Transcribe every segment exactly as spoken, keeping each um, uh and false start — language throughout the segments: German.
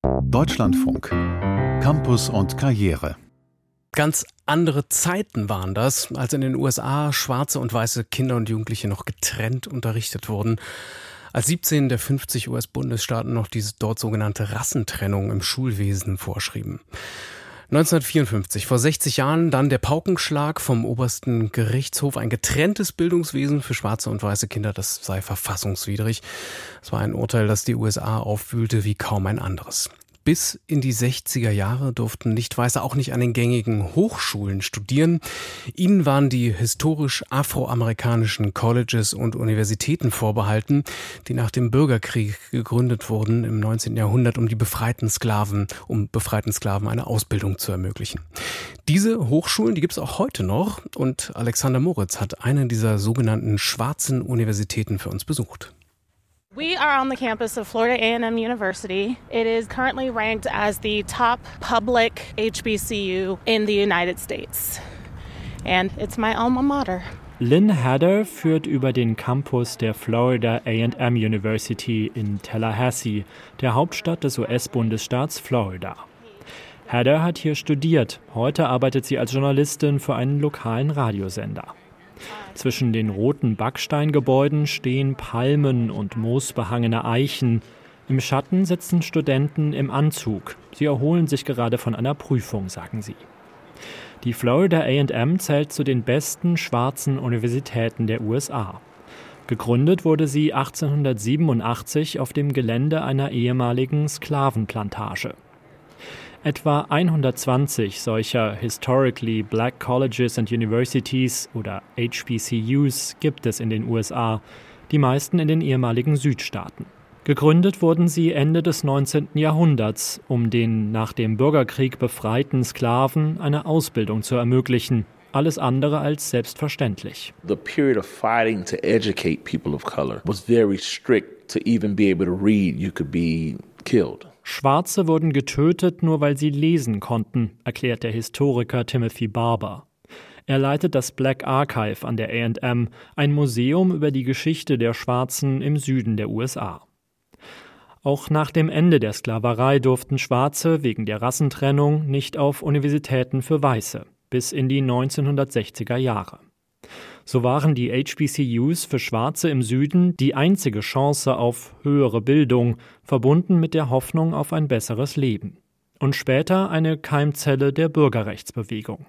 Deutschlandfunk. Campus und Karriere. Ganz andere Zeiten waren das, als in den U S A schwarze und weiße Kinder und Jugendliche noch getrennt unterrichtet wurden. Als siebzehn der fünfzig U S-Bundesstaaten noch diese dort sogenannte Rassentrennung im Schulwesen vorschrieben. neunzehnhundertvierundfünfzig, vor sechzig Jahren, dann der Paukenschlag vom obersten Gerichtshof. Ein getrenntes Bildungswesen für schwarze und weiße Kinder, das sei verfassungswidrig. Es war ein Urteil, das die U S A aufwühlte wie kaum ein anderes. Bis in die sechziger Jahre durften Nicht-Weiße auch nicht an den gängigen Hochschulen studieren. Ihnen waren die historisch afroamerikanischen Colleges und Universitäten vorbehalten, die nach dem Bürgerkrieg gegründet wurden im neunzehnten Jahrhundert, um die befreiten Sklaven, um befreiten Sklaven eine Ausbildung zu ermöglichen. Diese Hochschulen, die gibt es auch heute noch, und Alexander Moritz hat eine dieser sogenannten schwarzen Universitäten für uns besucht. We are on the campus of Florida A and M University. It is currently ranked as the top public H B C U in the United States. And it's my alma mater. Lynn Hatter führt über den Campus der Florida A and M University in Tallahassee, der Hauptstadt des U S-Bundesstaats Florida. Hatter hat hier studiert. Heute arbeitet sie als Journalistin für einen lokalen Radiosender. Zwischen den roten Backsteingebäuden stehen Palmen und moosbehangene Eichen. Im Schatten sitzen Studenten im Anzug. Sie erholen sich gerade von einer Prüfung, sagen sie. Die Florida A and M zählt zu den besten schwarzen Universitäten der U S A. Gegründet wurde sie achtzehnhundertsiebenundachtzig auf dem Gelände einer ehemaligen Sklavenplantage. Etwa hundertzwanzig solcher Historically Black Colleges and Universities oder H B C Us gibt es in den U S A, die meisten in den ehemaligen Südstaaten. Gegründet wurden sie Ende des neunzehnten Jahrhunderts, um den nach dem Bürgerkrieg befreiten Sklaven eine Ausbildung zu ermöglichen. Alles andere als selbstverständlich. The period of fighting to educate people of color was very strict. To even be able to read, you could be killed. Schwarze wurden getötet, nur weil sie lesen konnten, erklärt der Historiker Timothy Barber. Er leitet das Black Archive an der A and M, ein Museum über die Geschichte der Schwarzen im Süden der U S A. Auch nach dem Ende der Sklaverei durften Schwarze wegen der Rassentrennung nicht auf Universitäten für Weiße, bis in die neunzehnhundertsechziger Jahre. So waren die H B C Us für Schwarze im Süden die einzige Chance auf höhere Bildung, verbunden mit der Hoffnung auf ein besseres Leben. Und später eine Keimzelle der Bürgerrechtsbewegung.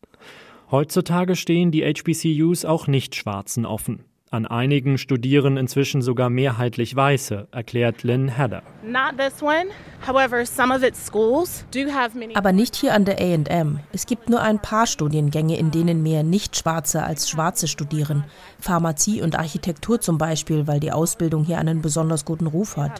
Heutzutage stehen die H B C Us auch Nicht-Schwarzen offen. An einigen studieren inzwischen sogar mehrheitlich Weiße, erklärt Lynn Hatter. Aber nicht hier an der A and M. Es gibt nur ein paar Studiengänge, in denen mehr Nicht-Schwarze als Schwarze studieren. Pharmazie und Architektur zum Beispiel, weil die Ausbildung hier einen besonders guten Ruf hat.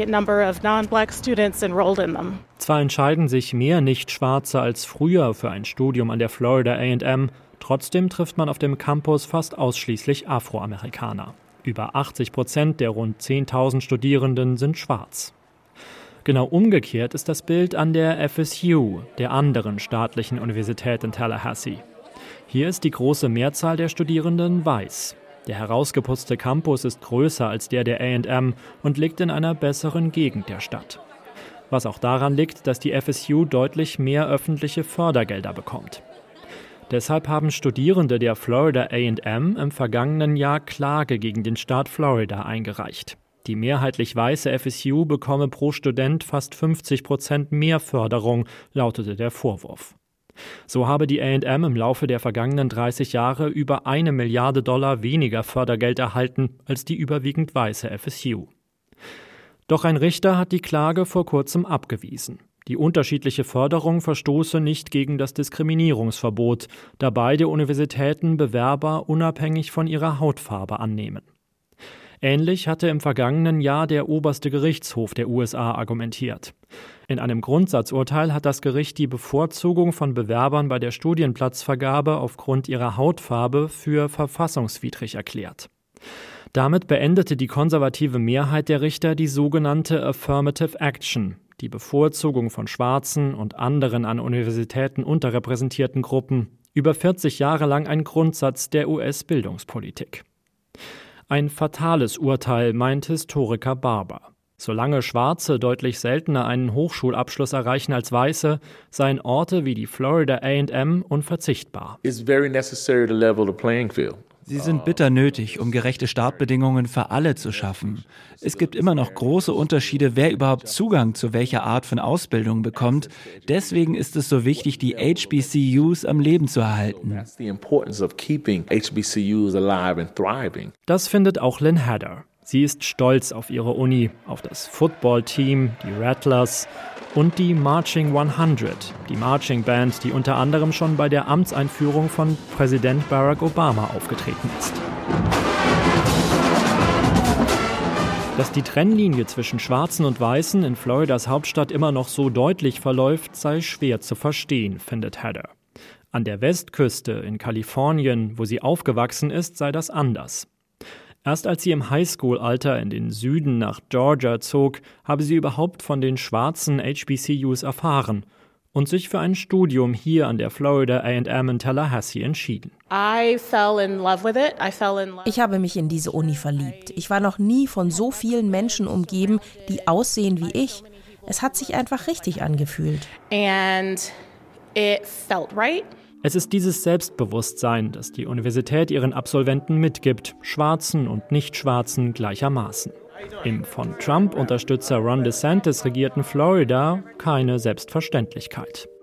Zwar entscheiden sich mehr Nicht-Schwarze als früher für ein Studium an der Florida A and M, trotzdem trifft man auf dem Campus fast ausschließlich Afroamerikaner. Über achtzig Prozent der rund zehntausend Studierenden sind schwarz. Genau umgekehrt ist das Bild an der F S U, der anderen staatlichen Universität in Tallahassee. Hier ist die große Mehrzahl der Studierenden weiß. Der herausgeputzte Campus ist größer als der der A and M und liegt in einer besseren Gegend der Stadt. Was auch daran liegt, dass die F S U deutlich mehr öffentliche Fördergelder bekommt. Deshalb haben Studierende der Florida A and M im vergangenen Jahr Klage gegen den Staat Florida eingereicht. Die mehrheitlich weiße F S U bekomme pro Student fast fünfzig Prozent mehr Förderung, lautete der Vorwurf. So habe die A and M im Laufe der vergangenen dreißig Jahre über eine Milliarde Dollar weniger Fördergeld erhalten als die überwiegend weiße F S U. Doch ein Richter hat die Klage vor kurzem abgewiesen. Die unterschiedliche Förderung verstoße nicht gegen das Diskriminierungsverbot, da beide Universitäten Bewerber unabhängig von ihrer Hautfarbe annehmen. Ähnlich hatte im vergangenen Jahr der oberste Gerichtshof der U S A argumentiert. In einem Grundsatzurteil hat das Gericht die Bevorzugung von Bewerbern bei der Studienplatzvergabe aufgrund ihrer Hautfarbe für verfassungswidrig erklärt. Damit beendete die konservative Mehrheit der Richter die sogenannte Affirmative Action, die Bevorzugung von schwarzen und anderen an Universitäten unterrepräsentierten Gruppen, über vierzig Jahre lang ein Grundsatz der U S-Bildungspolitik. Ein fatales Urteil, meint Historiker Barber. Solange Schwarze deutlich seltener einen Hochschulabschluss erreichen als Weiße, seien Orte wie die Florida A and M unverzichtbar. It's very necessary to level the playing field. Sie sind bitter nötig, um gerechte Startbedingungen für alle zu schaffen. Es gibt immer noch große Unterschiede, wer überhaupt Zugang zu welcher Art von Ausbildung bekommt. Deswegen ist es so wichtig, die H B C Us am Leben zu erhalten. Das findet auch Lynn Hatter. Sie ist stolz auf ihre Uni, auf das Football-Team, die Rattlers und die Marching hundert, die Marching Band, die unter anderem schon bei der Amtseinführung von Präsident Barack Obama aufgetreten ist. Dass die Trennlinie zwischen Schwarzen und Weißen in Floridas Hauptstadt immer noch so deutlich verläuft, sei schwer zu verstehen, findet Hatter. An der Westküste in Kalifornien, wo sie aufgewachsen ist, sei das anders. Erst als sie im Highschool-Alter in den Süden nach Georgia zog, habe sie überhaupt von den schwarzen H B C Us erfahren und sich für ein Studium hier an der Florida A and M in Tallahassee entschieden. Ich habe mich in diese Uni verliebt. Ich war noch nie von so vielen Menschen umgeben, die aussehen wie ich. Es hat sich einfach richtig angefühlt. And it felt right. Es ist dieses Selbstbewusstsein, das die Universität ihren Absolventen mitgibt, Schwarzen und Nicht-Schwarzen gleichermaßen. Im von Trump-Unterstützer Ron DeSantis regierten Florida keine Selbstverständlichkeit.